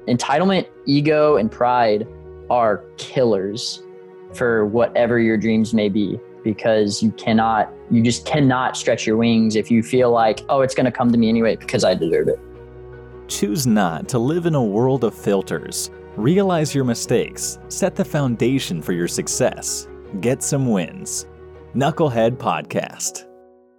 entitlement, ego, and pride are killers for whatever your dreams may be, because you just cannot stretch your wings if you feel like, oh, it's going to come to me anyway because I deserve it. Choose not to live in a world of filters. Realize your mistakes. Set the foundation for your success. Get some wins. Knucklehead Podcast.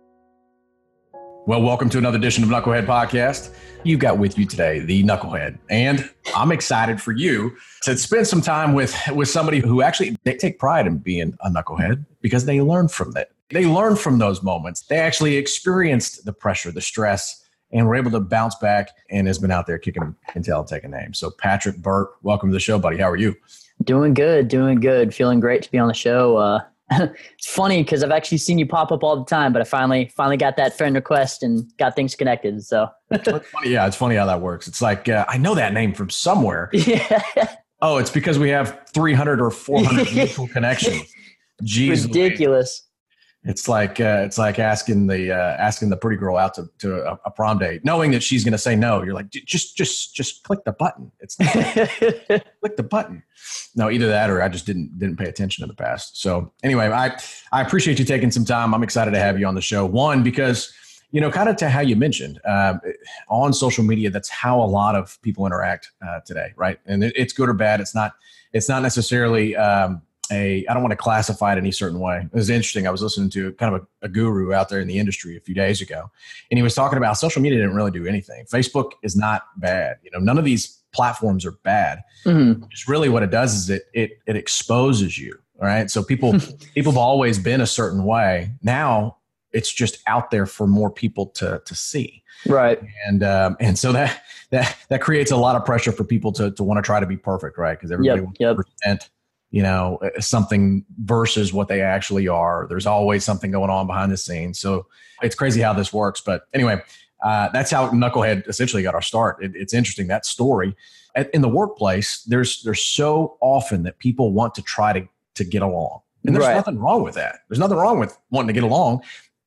Well, welcome to another edition of Knucklehead Podcast. You've got with you today the Knucklehead, and I'm excited for you to spend some time with somebody who actually they take pride in being a knucklehead because they learn from that. They learn from those moments. They actually experienced the pressure, the stress, and were able to bounce back and has been out there kicking until taking names. So Patrick Burt, welcome to the show, buddy. How are you? Doing good. Feeling great to be on the show. It's funny because I've actually seen you pop up all the time, but I finally got that friend request and got things connected. So it's funny. Yeah, it's funny how that works. It's like, I know that name from somewhere. Yeah. Oh, it's because we have 300 or 400 mutual connections. Jeez, ridiculous. It's like asking the pretty girl out to a prom date, knowing that she's going to say no. You're like, just click the button. It's click the button. No, either that or I just didn't pay attention in the past. So anyway, I appreciate you taking some time. I'm excited to have you on the show. One, because kind of to how you mentioned on social media, that's how a lot of people interact today, right? And it's good or bad. It's not necessarily. I don't want to classify it any certain way. It was interesting. I was listening to kind of a guru out there in the industry a few days ago, and he was talking about social media didn't really do anything. Facebook is not bad. None of these platforms are bad. Mm-hmm. Just really what it does is it exposes you. All right. So people have always been a certain way. Now it's just out there for more people to see. Right. And so that creates a lot of pressure for people to want to try to be perfect. Right. Because everybody wants to present something versus what they actually are. There's always something going on behind the scenes. So it's crazy how this works. But anyway, that's how Knucklehead essentially got our start. It's interesting, that story. In the workplace, there's so often that people want to try to get along. And there's nothing wrong with that. There's nothing wrong with wanting to get along,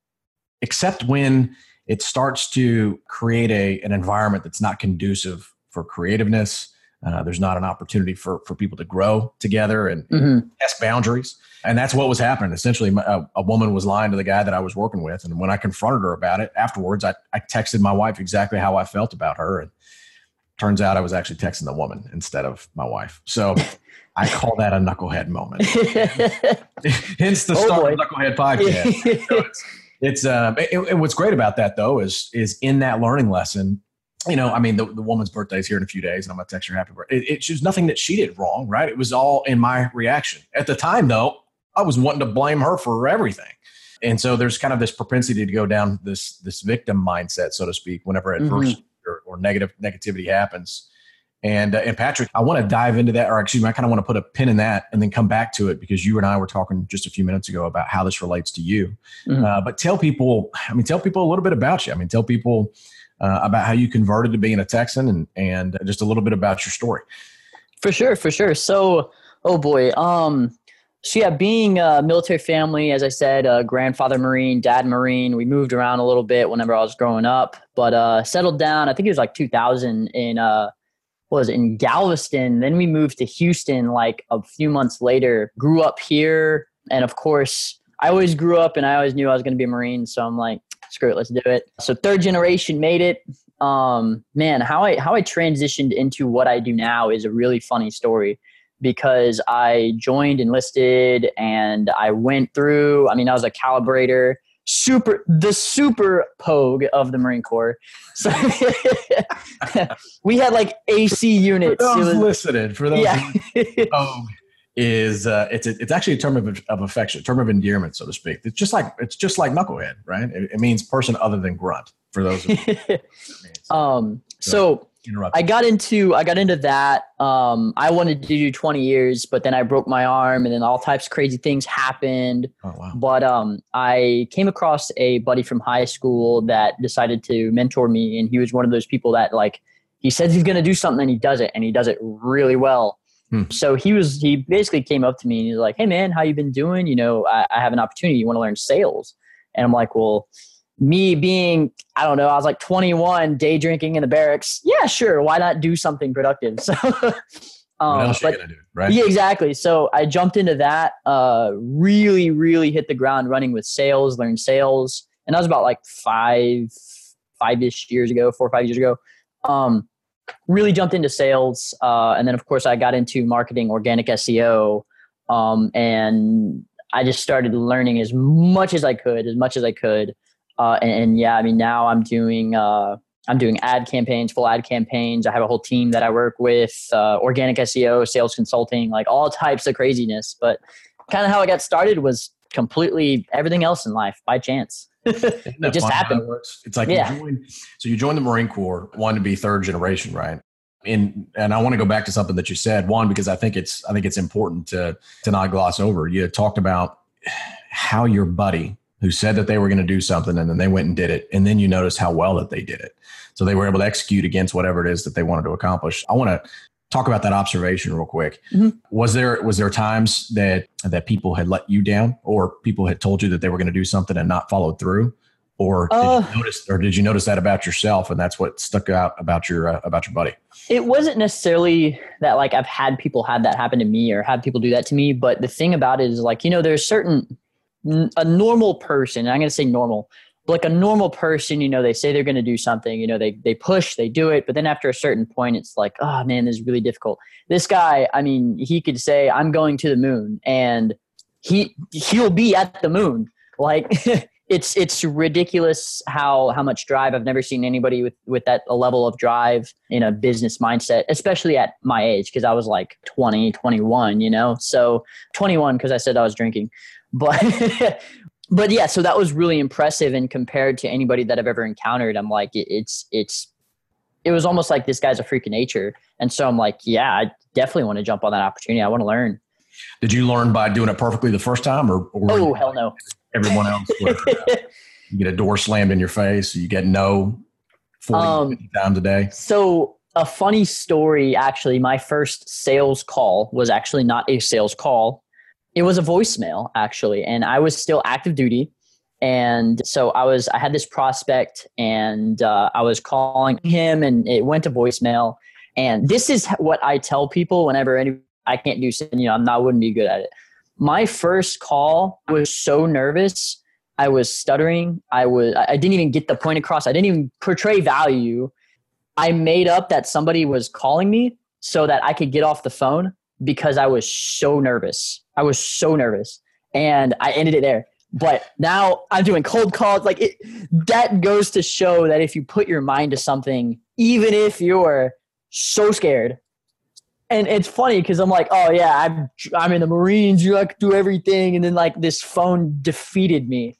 except when it starts to create an environment that's not conducive for creativeness. There's not an opportunity for people to grow together and test boundaries. And that's what was happening. Essentially, a woman was lying to the guy that I was working with. And when I confronted her about it afterwards, I texted my wife exactly how I felt about her. And turns out I was actually texting the woman instead of my wife. So I call that a knucklehead moment. Hence the start of the Knucklehead Podcast. So what's great about that, though, is in that learning lesson, the woman's birthday is here in a few days, and I'm going to text her happy birthday. It's just nothing that she did wrong, right? It was all in my reaction. At the time, though, I was wanting to blame her for everything. And so there's kind of this propensity to go down this victim mindset, so to speak, whenever adversity or negativity happens. And Patrick, I want to dive into that, or excuse me, I kind of want to put a pin in that and then come back to it, because you and I were talking just a few minutes ago about how this relates to you. But tell people a little bit about you. Tell people about how you converted to being a Texan and just a little bit about your story. For sure. So, being a military family, as I said, grandfather Marine, dad Marine, we moved around a little bit whenever I was growing up, but settled down, I think it was like 2000 in Galveston. Then we moved to Houston like a few months later, grew up here. And of course, I always grew up and I always knew I was going to be a Marine. So I'm like, screw it, let's do it. So third generation made it. How I transitioned into what I do now is a really funny story, because I joined, enlisted, and I went through, I was a calibrator, the super pogue of the Marine Corps. So we had like AC units. For those pogue is it's actually a term of affection, term of endearment, so to speak. It's just like knucklehead, right? It means person other than grunt, for those of you. So I got into that. I wanted to do 20 years, but then I broke my arm, and then all types of crazy things happened. Oh, wow. But I came across a buddy from high school that decided to mentor me, and he was one of those people that, like, he says he's going to do something and he does it really well. So he basically came up to me and he's like, "Hey man, how you been doing? I have an opportunity. You want to learn sales?" And I'm like, "Well, me being, I don't know, I was like 21, day drinking in the barracks. Yeah, sure. Why not do something productive? So, what else are you gonna do, right? Yeah, exactly. So I jumped into that, really, really hit the ground running with sales, learned sales. And that was about like 4 or 5 years ago. Really jumped into sales. And then of course I got into marketing, organic SEO. And I just started learning as much as I could. And yeah, I mean, now I'm doing ad campaigns, full ad campaigns. I have a whole team that I work with, organic SEO, sales consulting, like all types of craziness. But kind of how I got started was completely everything else in life by chance. It just happened. It's like you joined the Marine Corps, wanted to be third generation, right? And I want to go back to something that you said, one, because I think it's important to not gloss over. You talked about how your buddy who said that they were going to do something and then they went and did it. And then you noticed how well that they did it. So they were able to execute against whatever it is that they wanted to accomplish. I want to talk about that observation real quick. Mm-hmm. Was there times that people had let you down, or people had told you that they were going to do something and not followed through? Or did you notice that about yourself, and that's what stuck out about your buddy? It wasn't necessarily that like I've had people have that happen to me or had people do that to me. But the thing about it is like, there's a normal person, and I'm going to say normal, like a normal person, they say they're going to do something, they push, they do it. But then after a certain point, it's like, oh man, this is really difficult. This guy, I mean, he could say, I'm going to the moon, and he'll be at the moon. Like it's ridiculous how much drive. I've never seen anybody with that level of drive in a business mindset, especially at my age. Cause I was like 20, 21, so 21, cause I said I was drinking. But yeah, so that was really impressive. And compared to anybody that I've ever encountered, I'm like, it was almost like this guy's a freak of nature. And so I'm like, yeah, I definitely want to jump on that opportunity. I want to learn. Did you learn by doing it perfectly the first time, or oh, hell no. Everyone else, where, you get a door slammed in your face, you get no 40, 50 times a day? So a funny story, actually, my first sales call was actually not a sales call. It was a voicemail, actually, and I was still active duty. And so I had this prospect, and I was calling him, and it went to voicemail. And this is what I tell people whenever I can't do something, I wouldn't be good at it. My first call was so nervous. I was stuttering. I didn't even get the point across. I didn't even portray value. I made up that somebody was calling me so that I could get off the phone because I was so nervous. And I ended it there. But now I'm doing cold calls. Like that goes to show that if you put your mind to something, even if you're so scared. And it's funny because I'm like, oh yeah, I'm in the Marines. You like do everything, and then like this phone defeated me.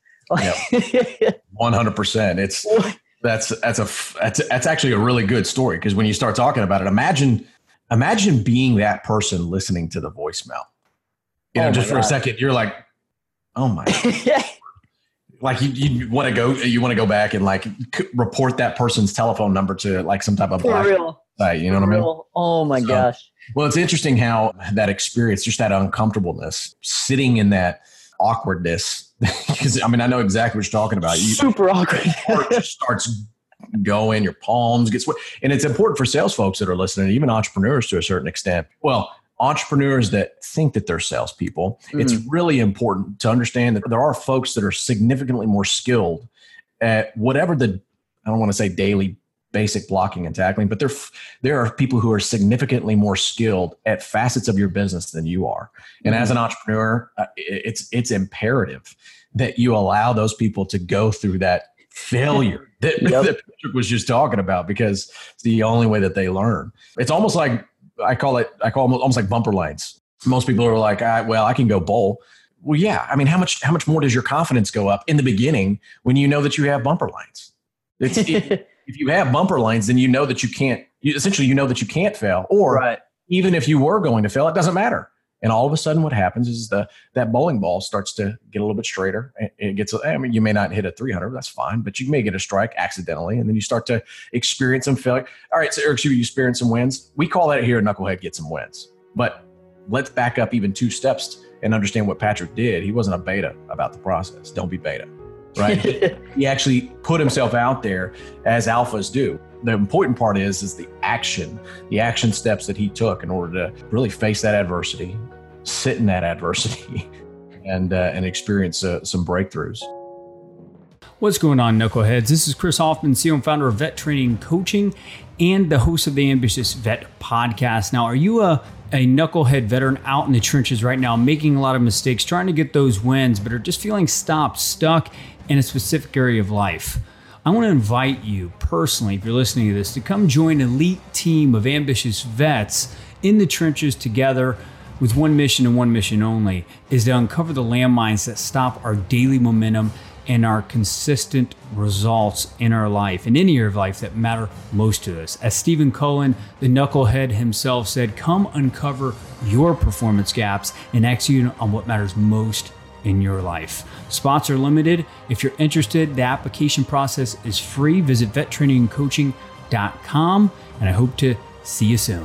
100%. That's actually a really good story, because when you start talking about it, imagine being that person listening to the voicemail. Just for a second, you're like, oh my God. Like you want to go back and like report that person's telephone number to like some type of site. You know what I mean? Oh my gosh. Well, it's interesting how that experience, just that uncomfortableness, sitting in that awkwardness, because I mean, I know exactly what you're talking about. Super awkward. Your heart just starts going, your palms get sweat. And it's important for sales folks that are listening, even entrepreneurs to a certain extent. Well, entrepreneurs that think that they're salespeople, it's really important to understand that there are folks that are significantly more skilled at whatever I don't want to say daily basic blocking and tackling, but there are people who are significantly more skilled at facets of your business than you are. And as an entrepreneur, it's imperative that you allow those people to go through that failure that Patrick was just talking about, because it's the only way that they learn. It's almost like, I call it almost like bumper lanes. Most people are like, I can go bowl. Well, yeah. I mean, how much more does your confidence go up in the beginning when you know that you have bumper lanes? If you have bumper lanes, then you know that you can't fail. Or even if you were going to fail, it doesn't matter. And all of a sudden what happens is that bowling ball starts to get a little bit straighter. You may not hit a 300, that's fine, but you may get a strike accidentally. And then you start to experience some failure. All right, so Eric, you experience some wins. We call that here at Knucklehead get some wins. But let's back up even 2 steps and understand what Patrick did. He wasn't a beta about the process. Don't be beta. right? He actually put himself out there as alphas do. The important part is the action steps that he took in order to really face that adversity, sit in that adversity, and experience some breakthroughs. What's going on, Knuckleheads? This is Chris Hoffman, CEO and founder of Vet Training Coaching and the host of the Ambitious Vet Podcast. Now, are you a knucklehead veteran out in the trenches right now, making a lot of mistakes, trying to get those wins, but are just feeling stuck in a specific area of life? I want to invite you personally, if you're listening to this, to come join an elite team of ambitious vets in the trenches together with one mission and one mission only, is to uncover the landmines that stop our daily momentum and our consistent results in our life, in any area of life that matter most to us. As Stephen Cullen, the knucklehead himself, said, come uncover your performance gaps and execute on what matters most in your life. Spots are limited. If you're interested, the application process is free. Visit vettrainingcoaching.com, and I hope to see you soon.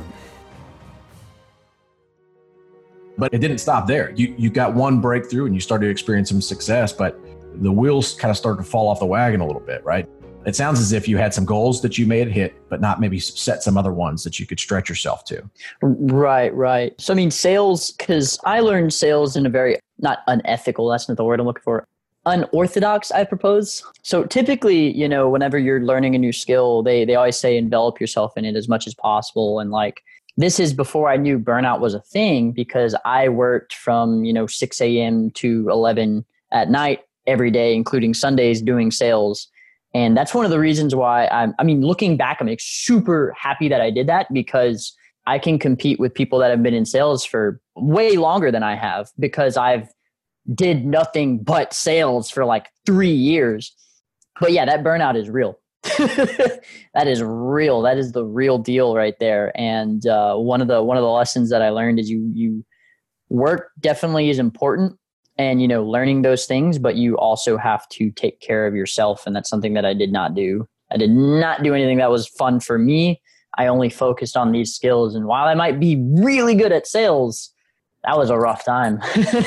But it didn't stop there. You got one breakthrough and you started to experience some success, but the wheels kind of started to fall off the wagon a little bit, right? It sounds as if you had some goals that you may have hit, but not maybe set some other ones that you could stretch yourself to. Right. So, I mean, sales, because I learned sales in a very, not unethical, that's not the word I'm looking for, unorthodox, I propose. So typically, whenever you're learning a new skill, they always say envelop yourself in it as much as possible. And like, this is before I knew burnout was a thing, because I worked from, 6 a.m. to 11 at night every day, including Sundays, doing sales. And that's one of the reasons why looking back, I'm super happy that I did that, because I can compete with people that have been in sales for way longer than I have, because I've did nothing but sales for like 3 years. But yeah, that burnout is real. That is real. That is the real deal right there. And one of the lessons that I learned is you work definitely is important, and learning those things, but you also have to take care of yourself, and that's something that I did not do. I did not do anything that was fun for me. I only focused on these skills, and while I might be really good at sales, that was a rough time.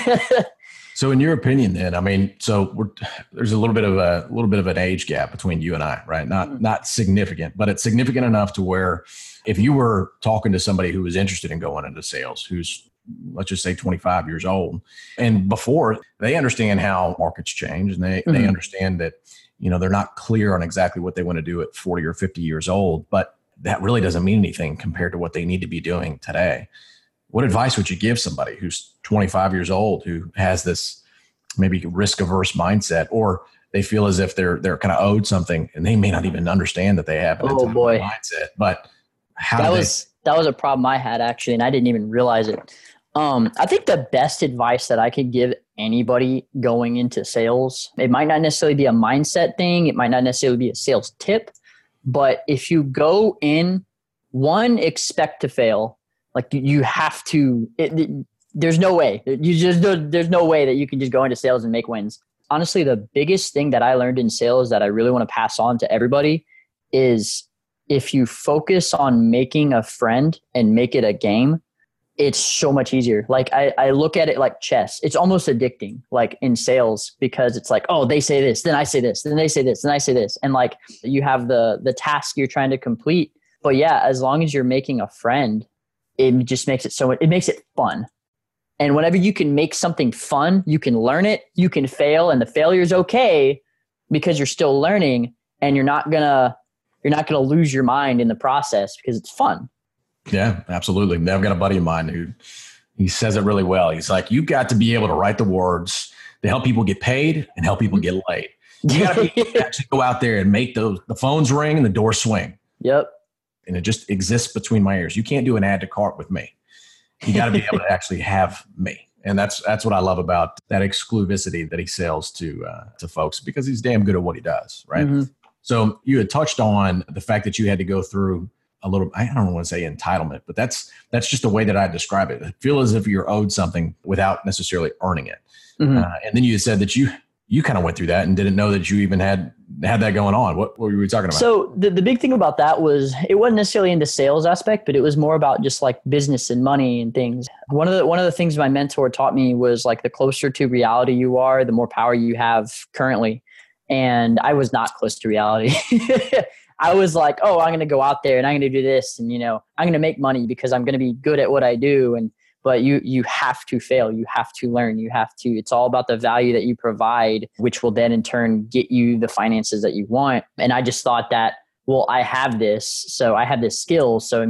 So in your opinion then, there's a little bit of an age gap between you and I, right? Not significant, but it's significant enough to where if you were talking to somebody who was interested in going into sales, who's, let's just say 25 years old, and before, they understand how markets change, and they understand that, they're not clear on exactly what they want to do at 40 or 50 years old, but that really doesn't mean anything compared to what they need to be doing today. What advice would you give somebody who's 25 years old, who has this maybe risk-averse mindset, or they feel as if they're kind of owed something, and they may not even understand that they have an entitlement mindset? But that was a problem I had, actually, and I didn't even realize it. I think the best advice that I could give anybody going into sales, it might not necessarily be a mindset thing, it might not necessarily be a sales tip, but if you go in, expect to fail. Like you have to, there's no way. There's no way that you can just go into sales and make wins. Honestly, the biggest thing that I learned in sales that I really want to pass on to everybody is, if you focus on making a friend and make it a game, it's so much easier. Like I look at it like chess. It's almost addicting, like in sales, because it's like, oh, they say this, then I say this, then they say this, then I say this. And like you have the task you're trying to complete. But yeah, as long as you're making a friend, it just makes it it makes it fun. And whenever you can make something fun, you can learn it, you can fail, and the failure is okay, because you're still learning, and you're not gonna lose your mind in the process, because it's fun. Yeah, absolutely. I've got a buddy of mine who, he says it really well. He's like, you've got to be able to write the words to help people get paid and help people get laid. You got to be able to actually go out there and make the phones ring and the doors swing. Yep. And it just exists between my ears. You can't do an add to cart with me. You got to be able to actually have me. And that's what I love about that exclusivity that he sells to folks, because he's damn good at what he does. Right. Mm-hmm. So you had touched on the fact that you had to go through a little, I don't want to say entitlement, but that's just the way that I describe it. I feel as if you're owed something without necessarily earning it. Mm-hmm. And then you said that you kind of went through that and didn't know that you even had that going on. What were we talking about? So the big thing about that was, it wasn't necessarily in the sales aspect, but it was more about just like business and money and things. One of the things my mentor taught me was, like, the closer to reality you are, the more power you have currently. And I was not close to reality. I was like, oh, I'm going to go out there and I'm going to do this. And, I'm going to make money because I'm going to be good at what I do. But you have to fail. You have to learn. It's all about the value that you provide, which will then in turn get you the finances that you want. And I just thought that, well, I have this, so I have this skill. So,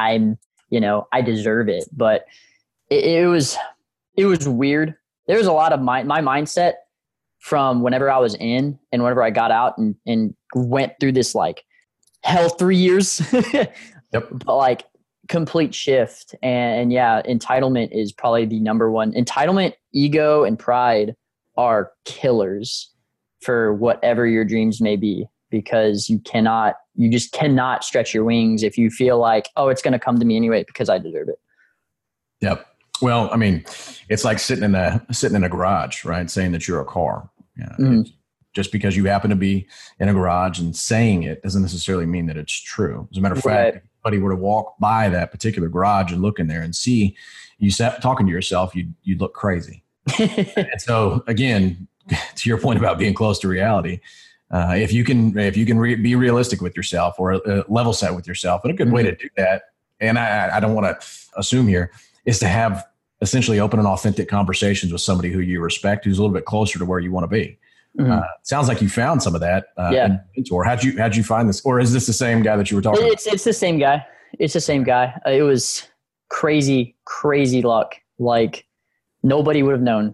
I deserve it. But it was weird. There was a lot of my mindset from whenever I was in and whenever I got out and went through this like hell 3 years, Yep. But like complete shift. And yeah, entitlement is probably the number one. Entitlement, ego, and pride are killers for whatever your dreams may be, because you just cannot stretch your wings if you feel like, oh, it's going to come to me anyway because I deserve it. Yep. Well, it's like sitting in a garage, right? Saying that you're a car. Just because you happen to be in a garage and saying it doesn't necessarily mean that it's true. As a matter of fact, if anybody were to walk by that particular garage and look in there and see you talking to yourself, you'd look crazy. And so again, to your point about being close to reality, if you can be realistic with yourself or level set with yourself, and a good way to do that, and I don't want to assume here, is to have essentially open and authentic conversations with somebody who you respect, who's a little bit closer to where you want to be. Sounds like you found some of that in your mentor. How'd you find this? Or is this the same guy that you were talking about? It's the same guy. It's the same guy. It was crazy luck. Like nobody would have known.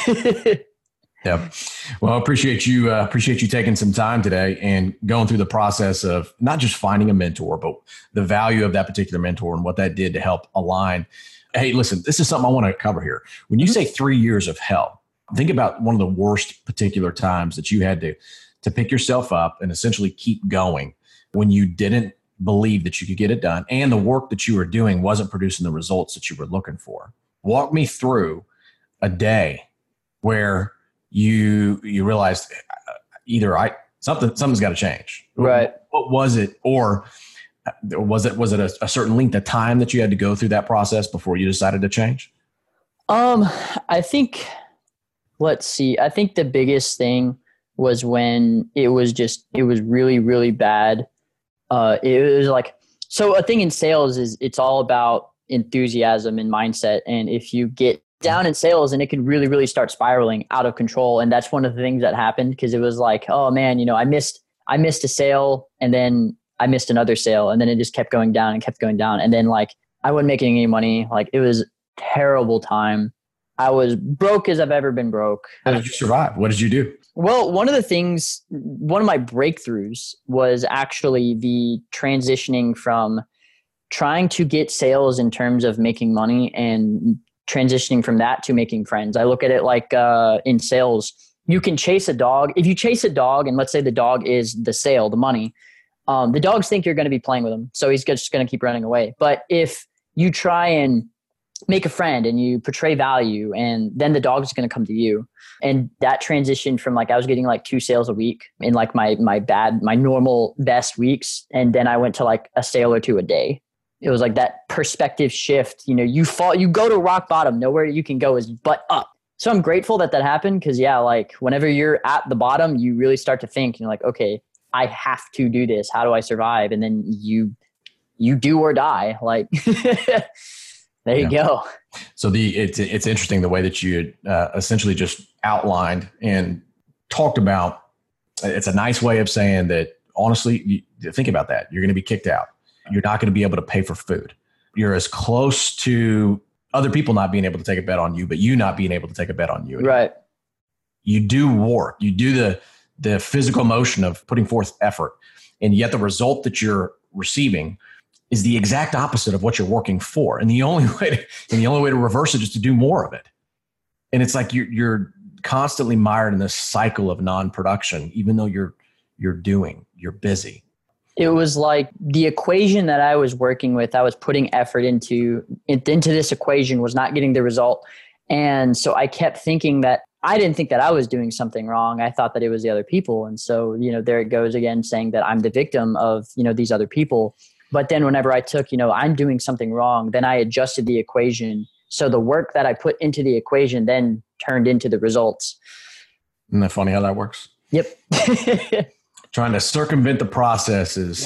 Yeah. Well, I appreciate you taking some time today and going through the process of not just finding a mentor, but the value of that particular mentor and what that did to help align. Hey, listen, this is something I want to cover here. When you say 3 years of hell, think about one of the worst particular times that you had to pick yourself up and essentially keep going when you didn't believe that you could get it done and the work that you were doing wasn't producing the results that you were looking for. Walk me through a day where you realized either something's got to change. Right. What was it? Or was it a certain length of time that you had to go through that process before you decided to change? I think, let's see. I think the biggest thing was when it was really, really bad. It was like, so a thing in sales is it's all about enthusiasm and mindset. And if you get down in sales, and it could really, really start spiraling out of control. And that's one of the things that happened, because it was like, oh man, I missed a sale, and then I missed another sale, and then it just kept going down and kept going down. And then like, I wasn't making any money. Like it was a terrible time. I was broke as I've ever been broke. How did you survive? What did you do? Well, one of my breakthroughs was actually the transitioning from trying to get sales in terms of making money and transitioning from that to making friends. I look at it like in sales, you can chase a dog. If you chase a dog, and let's say the dog is the sale, the money, the dogs think you're going to be playing with him. So he's just going to keep running away. But if you try and make a friend and you portray value, and then the dog is going to come to you. And that transition from like, I was getting like 2 sales a week in like my normal best weeks. And then I went to like a sale or 2 a day. It was like that perspective shift. You go to rock bottom. Nowhere you can go is but up. So I'm grateful that happened, because like whenever you're at the bottom, you really start to think, like, okay, I have to do this. How do I survive? And then you do or die. Like there you go. So it's interesting the way that you essentially just outlined and talked about. It's a nice way of saying that. Honestly, think about that. You're going to be kicked out. You're not going to be able to pay for food. You're as close to other people not being able to take a bet on you, but you not being able to take a bet on you. Right. You do work. You do the physical motion of putting forth effort, and yet the result that you're receiving is the exact opposite of what you're working for. And the only way to reverse it is to do more of it. And it's like you're constantly mired in this cycle of non-production, even though you're busy. It was like the equation that I was working with, I was putting effort into this equation, was not getting the result. And so I kept thinking that I didn't think that I was doing something wrong. I thought that it was the other people. And so, there it goes again, saying that I'm the victim of, these other people. But then whenever I took, I'm doing something wrong, then I adjusted the equation. So the work that I put into the equation then turned into the results. Isn't that funny how that works? Yep. Trying to circumvent the process is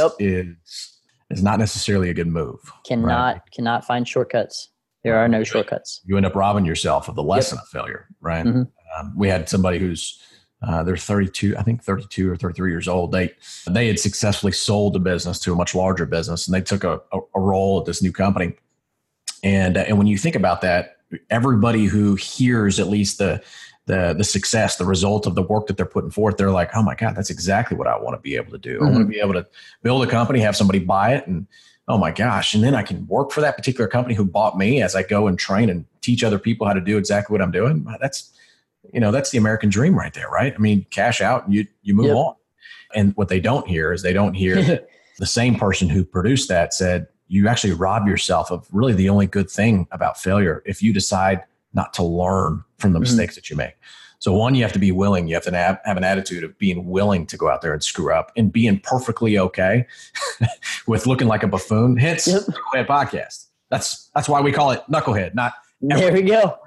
not necessarily a good move. Cannot find shortcuts. There are no shortcuts. You end up robbing yourself of the lesson of failure, right? Mm-hmm. We had somebody who's they're 32 or 33 years old. They had successfully sold the business to a much larger business, and they took a role at this new company. And when you think about that, everybody who hears at least the success, the result of the work that they're putting forth, they're like, oh my God, that's exactly what I want to be able to do. I want to be able to build a company, have somebody buy it, and oh my gosh, and then I can work for that particular company who bought me as I go and train and teach other people how to do exactly what I'm doing. That's the American dream right there, right? I mean, cash out and you move on. And what they don't hear is the same person who produced that said, you actually rob yourself of really the only good thing about failure if you decide not to learn from the mistakes that you make. So one, you have to be willing. You have to have an attitude of being willing to go out there and screw up and being perfectly okay with looking like a buffoon. Hence, Knucklehead Podcast. That's why we call it Knucklehead, not there we go.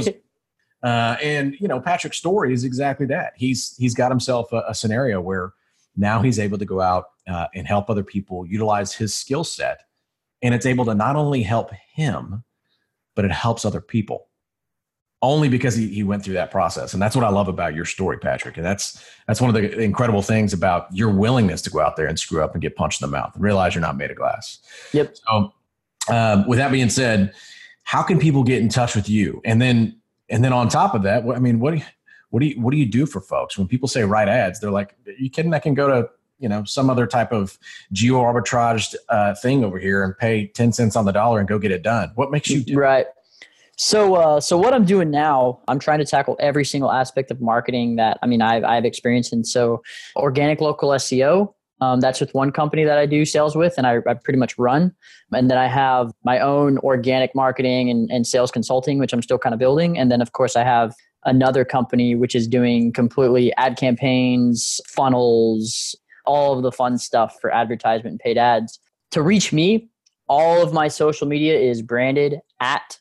And Patrick's story is exactly that. He's got himself a scenario where now he's able to go out and help other people utilize his skill set, and it's able to not only help him, but it helps other people. Only because he went through that process. And that's what I love about your story, Patrick. And that's one of the incredible things about your willingness to go out there and screw up and get punched in the mouth and realize you're not made of glass. Yep. So with that being said, how can people get in touch with you? And then on top of that, I mean, what do you do for folks? When people say write ads, they're like, are you kidding? I can go to, some other type of geo arbitraged thing over here and pay 10 cents on the dollar and go get it done. What makes you do right? So what I'm doing now, I'm trying to tackle every single aspect of marketing that, I have experience in. So organic local SEO, that's with one company that I do sales with, and I pretty much run. And then I have my own organic marketing and sales consulting, which I'm still kind of building. And then of course I have another company, which is doing completely ad campaigns, funnels, all of the fun stuff for advertisement and paid ads. To reach me, all of my social media is branded at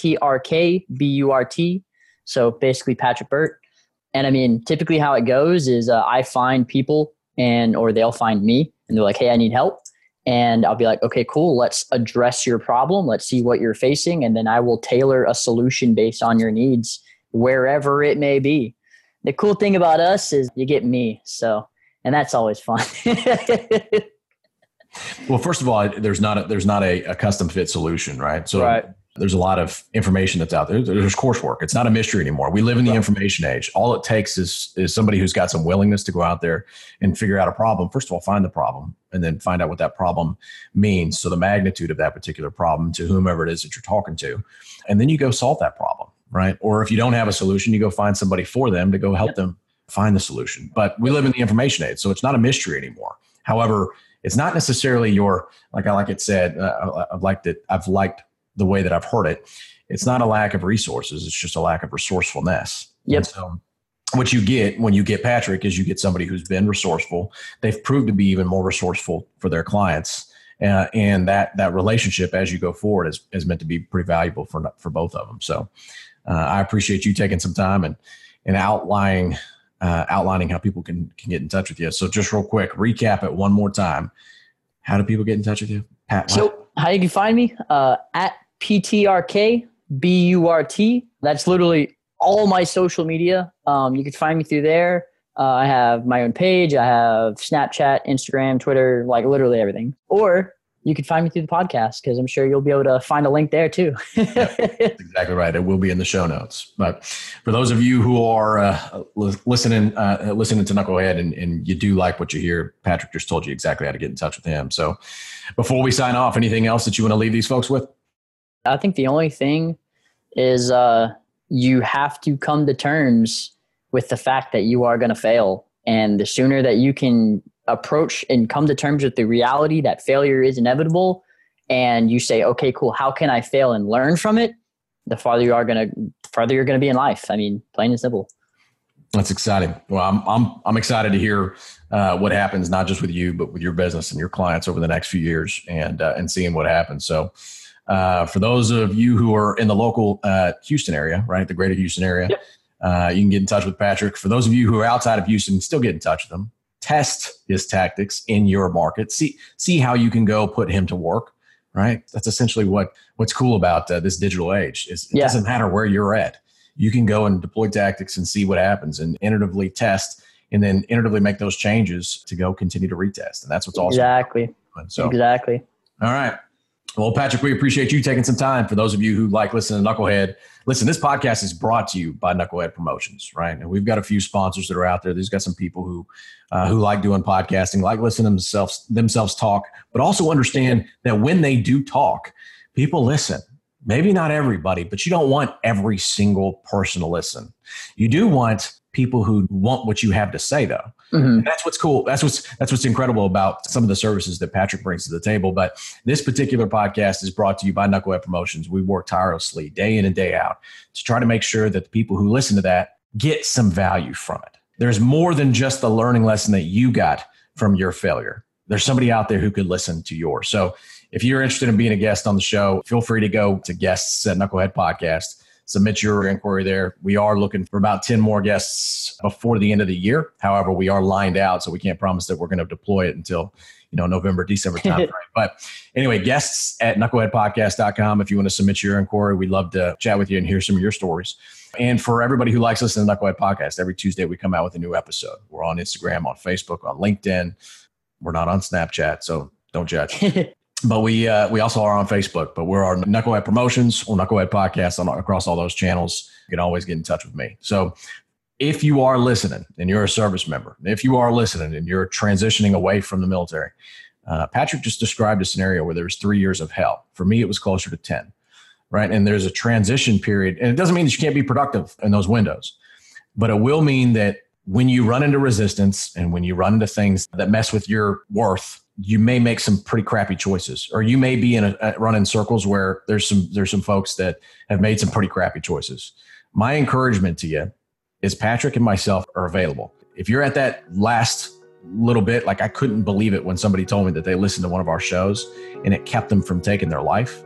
PTRKBURT. So basically Patrick Burt. And typically how it goes is I find people or they'll find me and they're like, hey, I need help. And I'll be like, okay, cool. Let's address your problem. Let's see what you're facing. And then I will tailor a solution based on your needs, wherever it may be. The cool thing about us is you get me. And that's always fun. Well, first of all, there's not a custom fit solution, right? So right. There's a lot of information that's out there. There's coursework. It's not a mystery anymore. We live in the information age. All it takes is somebody who's got some willingness to go out there and figure out a problem. First of all, find the problem and then find out what that problem means. So the magnitude of that particular problem to whomever it is that you're talking to. And then you go solve that problem, right? Or if you don't have a solution, you go find somebody for them to go help them find the solution. But we live in the information age, so it's not a mystery anymore. However, it's not necessarily like it said, I've liked the way that I've heard it. It's not a lack of resources. It's just a lack of resourcefulness. Yep. And so what you get when you get Patrick is you get somebody who's been resourceful. They've proved to be even more resourceful for their clients. And that relationship as you go forward is meant to be pretty valuable for both of them. So I appreciate you taking some time and outlining how people can get in touch with you. So just real quick, recap it one more time. How do people get in touch with you, Pat? So how you can find me at PTRKBURT. That's literally all my social media. You can find me through there. I have my own page. I have Snapchat, Instagram, Twitter, like literally everything. Or you can find me through the podcast because I'm sure you'll be able to find a link there too. That's exactly right. It will be in the show notes. But for those of you who are listening to Knucklehead and you do like what you hear, Patrick just told you exactly how to get in touch with him. So before we sign off, anything else that you want to leave these folks with? I think the only thing is you have to come to terms with the fact that you are going to fail. And the sooner that you can approach and come to terms with the reality that failure is inevitable, and you say, okay, cool, how can I fail and learn from it? The farther you're going to be in life. Plain and simple. That's exciting. Well, I'm excited to hear what happens, not just with you, but with your business and your clients over the next few years and seeing what happens. So for those of you who are in the local Houston area, right, the greater Houston area, You can get in touch with Patrick. For those of you who are outside of Houston, still get in touch with him. Test his tactics in your market. See how you can go put him to work, right? That's essentially what's cool about this digital age. It doesn't matter where you're at. You can go and deploy tactics and see what happens and iteratively test and then iteratively make those changes to go continue to retest. And that's what's awesome. Exactly. Exactly. All right. Well, Patrick, we appreciate you taking some time. For those of you who like listening to Knucklehead, listen, this podcast is brought to you by Knucklehead Promotions, right? And we've got a few sponsors that are out there. There's got some people who like doing podcasting, like listening to themselves talk, but also understand that when they do talk, people listen. Maybe not everybody, but you don't want every single person to listen. You do want people who want what you have to say, though. Mm-hmm. And that's what's cool. That's what's incredible about some of the services that Patrick brings to the table. But this particular podcast is brought to you by Knucklehead Promotions. We work tirelessly day in and day out to try to make sure that the people who listen to that get some value from it. There's more than just the learning lesson that you got from your failure. There's somebody out there who could listen to yours. So if you're interested in being a guest on the show, feel free to go to guests at Knucklehead Podcast. Submit your inquiry there. We are looking for about 10 more guests before the end of the year. However, we are lined out, so we can't promise that we're going to deploy it until November, December timeframe. But anyway, guests at knuckleheadpodcast.com. If you want to submit your inquiry, we'd love to chat with you and hear some of your stories. And for everybody who likes listening to Knucklehead Podcast, every Tuesday we come out with a new episode. We're on Instagram, on Facebook, on LinkedIn. We're not on Snapchat, so don't judge. But we also are on Facebook, but we're on Knucklehead Promotions or Knucklehead Podcast across all those channels. You can always get in touch with me. So if you are listening and you're a service member, if you are listening and you're transitioning away from the military, Patrick just described a scenario where there was 3 years of hell. For me, it was closer to 10, right? And there's a transition period. And it doesn't mean that you can't be productive in those windows, but it will mean that when you run into resistance and when you run into things that mess with your worth, you may make some pretty crappy choices, or you may be in run in circles where there's some folks that have made some pretty crappy choices. My encouragement to you is Patrick and myself are available. If you're at that last little bit, like I couldn't believe it when somebody told me that they listened to one of our shows and it kept them from taking their life,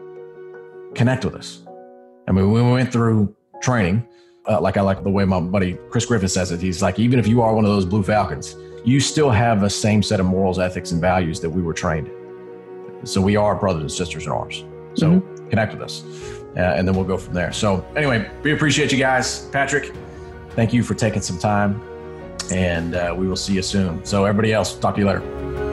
connect with us. I mean, when we went through training, like I like the way my buddy Chris Griffith says it, he's like, even if you are one of those Blue Falcons, you still have the same set of morals, ethics, and values that we were trained. So we are brothers and sisters in ours. So connect with us, and then we'll go from there. So anyway, we appreciate you guys. Patrick, thank you for taking some time, and we will see you soon. So everybody else, talk to you later.